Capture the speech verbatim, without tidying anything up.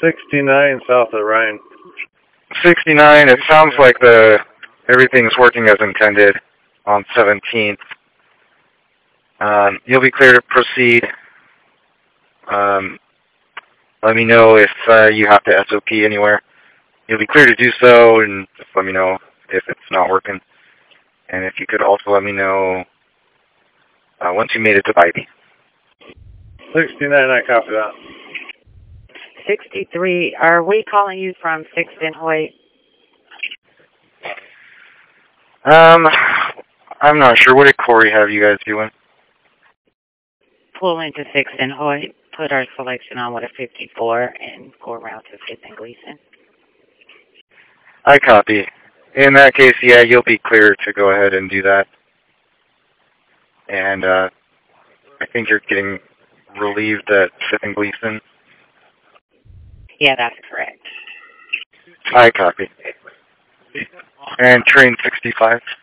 sixty-nine south of Ryan. sixty-nine, it sounds like the everything's working as intended on seventeenth. Um, you'll be clear to proceed. Um, let me know if uh, you have to S O P anywhere. You'll be clear to do so, and just let me know if it's not working. And if you could also let me know uh, once you made it to Bybee. sixty-nine, I copy that. sixty-three, are we calling you from sixth and Hoyt? Um, I'm not sure. What did Corey have you guys doing? Pull into sixth and Hoyt, put our selection on with a fifty-four, and go around to fifth and Gleason. I copy. In that case, yeah, you'll be clear to go ahead and do that. And uh, I think you're getting relieved at fifth and Gleason. Yeah, that's correct. I copy. And train sixty-five.